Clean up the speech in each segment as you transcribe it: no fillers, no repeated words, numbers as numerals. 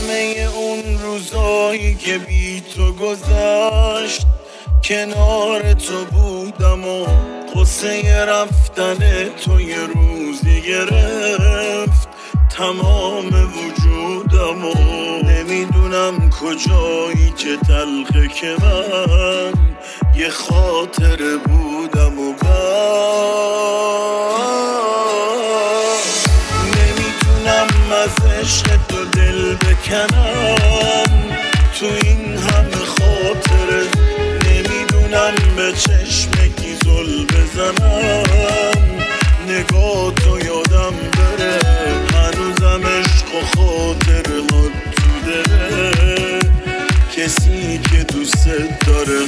همه اون روزایی که بی تو گذشت کنار تو بودم و قصه رفتن تو یه روزی گرفت تمام وجودم و نمیدونم کجایی که تلخه که من یه خاطره بودم و نمیتونم از عشق تو دل بکنم تو این همه خاطره نمیدونم به چشمکی زل بزنم نگاه تو یادم بره هنوزم عشق و خاطره ها تو داره کسی که دوست داره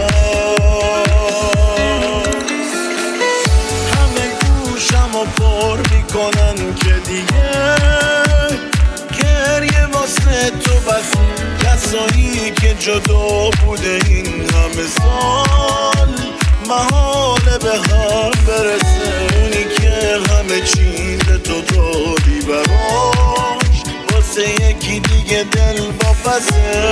همه گوشم و پر میکنن که دیگه گریه واسه تو بس کسایی که جدا بوده این همه سال محاله به هم برسه اونی که همه چیز تو دادی براش واسه یکی دیگه دل واپسه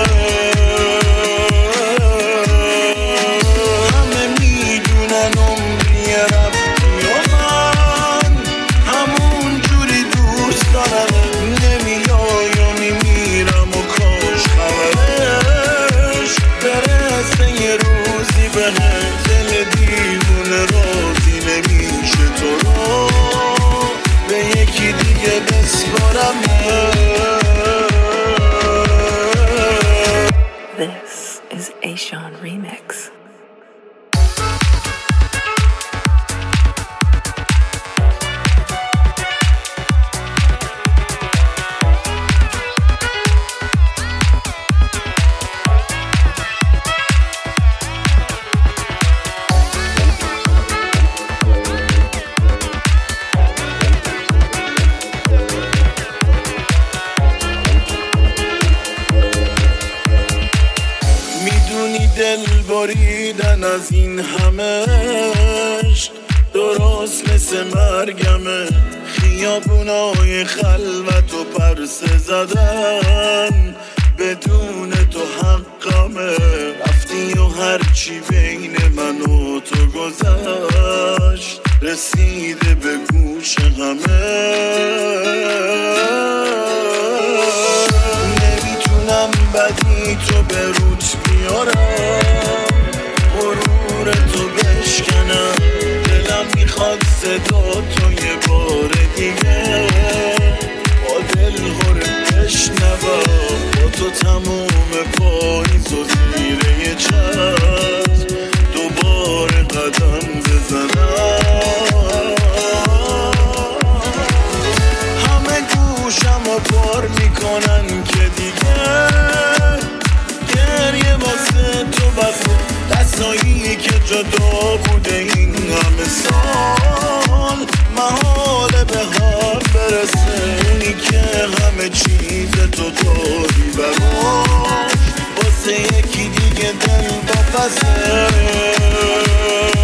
همه میدونن عمری رفتی و من همون جوری دوست دارم نمیای و میمیرم و کاش خبرش برسه یه روزی بهت دل دیوونه راضی نمیشه تو رو به یکی دیگه بسپارم This is Ashawn Remix. دل بریدن از این همه عشق درست مثل مرگمه خیابونای خلوت و پرسه زدن بدون تو حقمه رفتی و هرچی بین من و تو گذشت رسیده به گوش همه نمیتونم بدی تو به روت بیارم غرور تو بشکنم دلم میخواد صدا تو یه بار دیگه با دل هره بشنوم با تو تموم پاییز و زیر یه چتر دوباره قدم بزنم همه گوشم رو پر میکنن که دیگه گریه واسه تو بسه دستایی که جدا بوده این همه سال محاله به هم برسه اونی که همه چیز تو داری براش واسه یکی دیگه دل واپسه